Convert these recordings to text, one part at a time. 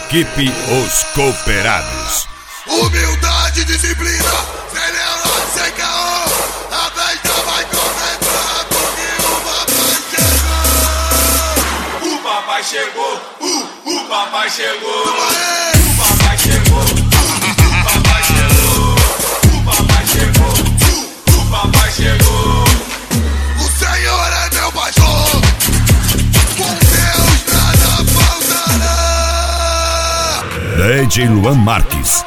Equipe Os Cooperados. Humildade e disciplina, sem neurose, sem caô. A festa vai começar porque o papai chegou. O papai chegou. O papai chegou. O papai chegou. O papai chegou. O papai chegou. O Senhor é meu pastor. Com Deus nada faltará. DJ Luan Marques.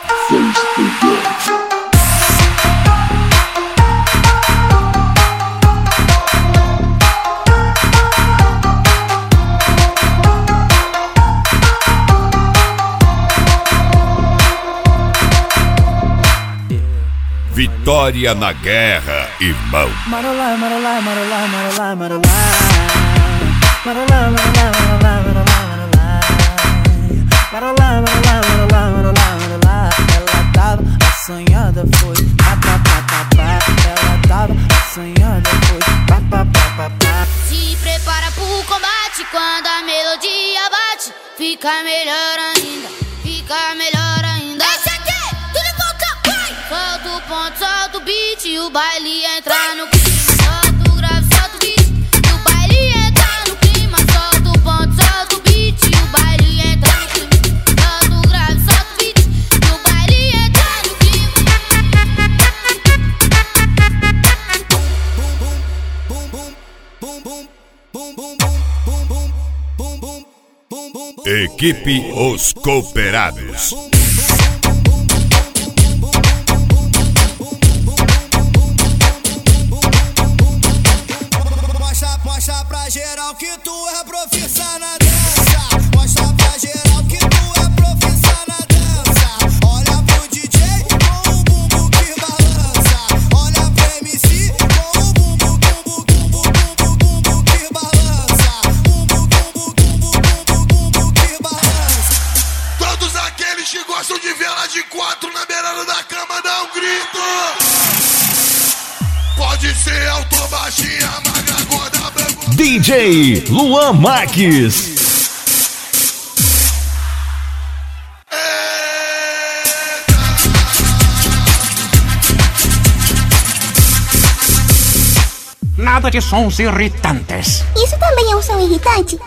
Vitória na guerra, irmão. Marolá, marolá, marolá, marolá, marolá. Marolá, marolá, marolá, marolá, marolá. Marolá, marolá, marolá, marolá, marolá. Ela tava assanhada, foi pá, pá, pá, pá, pá. Ela tava assanhada, foi pá, pá, pá, pá, pá. Se prepara pro combate, quando a melodia bate, fica melhor ainda, fica melhor ainda. Esse aqui, tudo volta, vai! Solta o ponto, solta o beat, e o baile entra no clima. Solta o grave, solta o beat, e o baile entra no clima. Solta o ponto, solta o beat, e o baile entra no clima. Solta o grave, solta o beat, e o baile entra no clima. Equipe Os Cooperados. Mostra pra geral que tu é profissa na dança. Mostra pra geral que tu é profissa na dança. Olha pro DJ com o bumbo que balança. Olha pro MC com o bumbo, bumbo, bumbo, bumbo, bumbo que balança. Bumbo, bumbo, bumbo, bumbo, bumbo que balança. Todos aqueles que gostam de vela de quatro na beirada da cama, dá um grito. Pode ser alto, baixinha, magra, gorda, branco. DJ Luan Marques. Nada de sons irritantes. Isso também é um som irritante?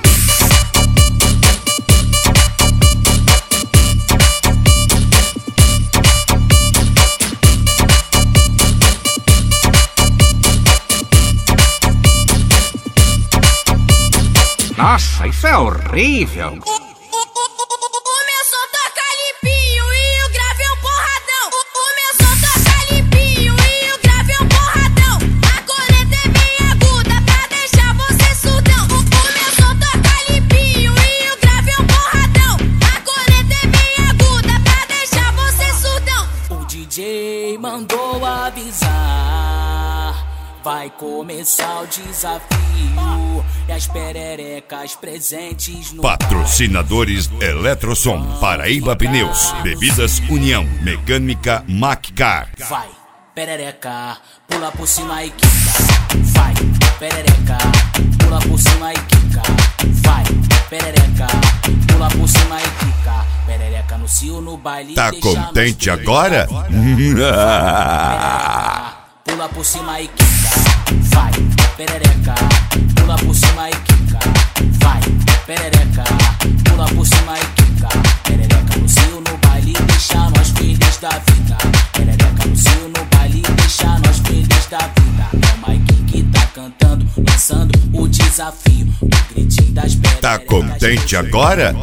Nossa, isso é horrível. O meu som toca limpinho e o grave é um porradão. O meu som toca limpinho e o grave é um porradão. A coleta é bem aguda pra deixar você surdão. O meu som toca limpinho e o grave é um porradão. A coleta é bem aguda pra deixar você surdão. O DJ mandou avisar, vai começar o desafio. E as pererecas presentes no Patrocinadores Eletrosom, Paraíba Pneus, Bebidas União, Mecânica Maccar. Vai, perereca, pula por cima e quica. Vai, perereca, pula por cima e quica. Vai, perereca, pula por cima e quica. Perereca no cio, no baile. Tá contente agora? Perereca, pula por cima e quica. Vai, perereca, pula por cima e quica. Vai, perereca, pula por cima e quica. Perereca no cio, no baile, deixa nós felizes da vida. Perereca no cio, no baile, deixa nós felizes da vida. É o Mike que tá cantando, lançando o desafio. O gritinho das pererecas. Tá contente agora?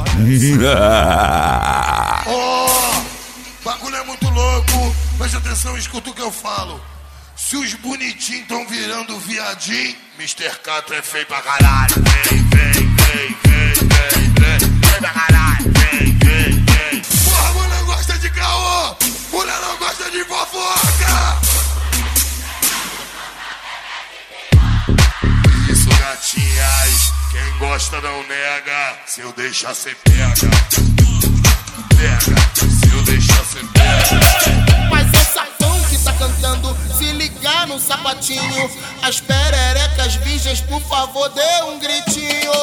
Bagulho é muito louco. Preste atenção e escuta o que eu falo. Se os bonitinhos tão virando viadinho, Mr. Cato é feio pra caralho. Vem, vem, vem, vem, vem, vem, vem pra caralho. Vem, vem, vem. Porra, mulher gosta de caô, mulher não gosta de fofoca. Isso, gatinhas, quem gosta não nega. Se eu deixar cê pega. Pega, se eu deixar cê pega. Mas esse sapão que tá cantando, se ligar no sapatinho. As pererecas virgens, por favor, dê um gritinho.